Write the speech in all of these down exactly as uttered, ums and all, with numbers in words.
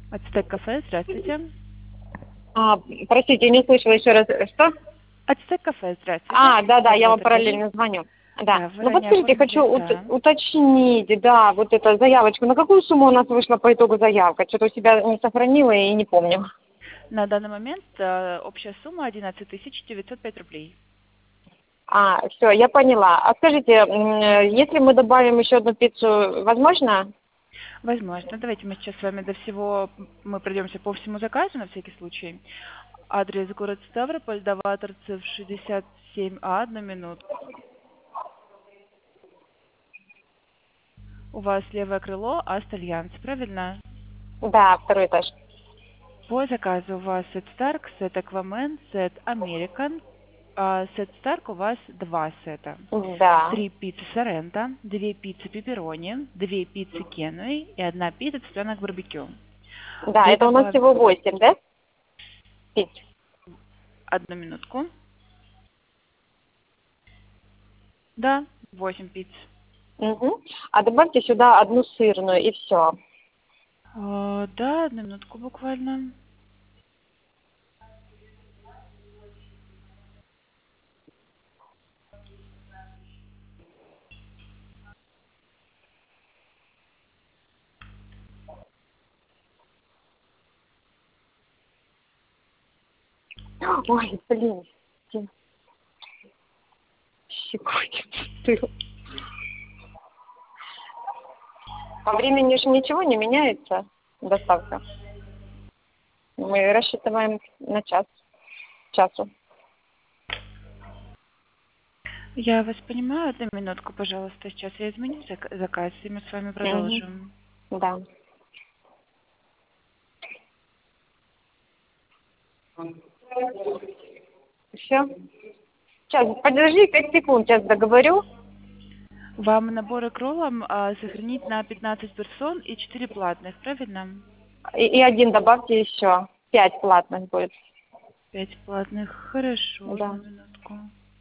Ацтек кафе, здравствуйте. А, простите, не слышала еще раз. Что? Ацтек кафе, здравствуйте. А, да-да, я вам Оператор говорит. параллельно звоню. Да. Да, вы Ну, ранее подскажите, оформили, хочу ут- да. уточнить, да, вот эту заявочку. На какую сумму у нас вышла по итогу заявка? Что-то у себя не сохранила и не помню. На данный момент э, общая сумма одиннадцать тысяч девятьсот пять рублей. А, все, я поняла. А скажите, м, если мы добавим еще одну пиццу, возможно? Возможно. Давайте мы сейчас с вами до всего, мы пройдемся по всему заказу на всякий случай. Адрес город Ставрополь, Даваторцев, шестьдесят семь А, одну минутку. У вас левое крыло, Астальянс, правильно? Да, второй этаж. По заказу у вас сет Старк, сет Аквамен, сет Американ. А, сет Старк у вас два сета. Да. Три пиццы Соренто, две пиццы пепперони, две пиццы Кенуи и одна пицца цыпленок барбекю. Да, Вы это у нас добавили... всего восемь, да? Пиц. Одну минутку. Да, восемь пицц. Угу. А добавьте сюда одну сырную и все. А, да, одну минутку буквально. Ой, блин. Секунду. По времени же ничего не меняется, доставка. Мы рассчитываем на час, часу. Я вас понимаю, одну минутку, пожалуйста. Сейчас я изменю зак- заказ, и мы с вами Угу. продолжим. Да. Все. Сейчас, подожди, пять секунд, сейчас договорю. Вам наборы к роллам а, сохранить на пятнадцать персон и четыре платных, правильно? И, и один добавьте еще. Пять платных будет. Пять платных. Хорошо, одну Да. минутку.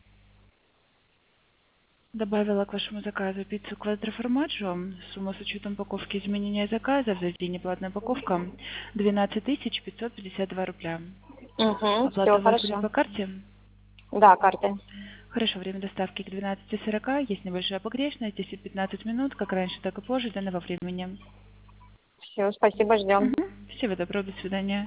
Добавила к вашему заказу пиццу квадроформаджо. Сумма с учетом упаковки изменения заказа в разделе платная упаковка двенадцать тысяч пятьсот пятьдесят два рубля. Угу, Оплата все, у вас будет хорошо. по карте? Да, карты. Хорошо, время доставки к двенадцати сорока. Есть небольшая погрешность, десять-пятнадцать минут, как раньше, так и позже, данного времени. Все, спасибо, ждем. Мгм. Всего доброго, до свидания.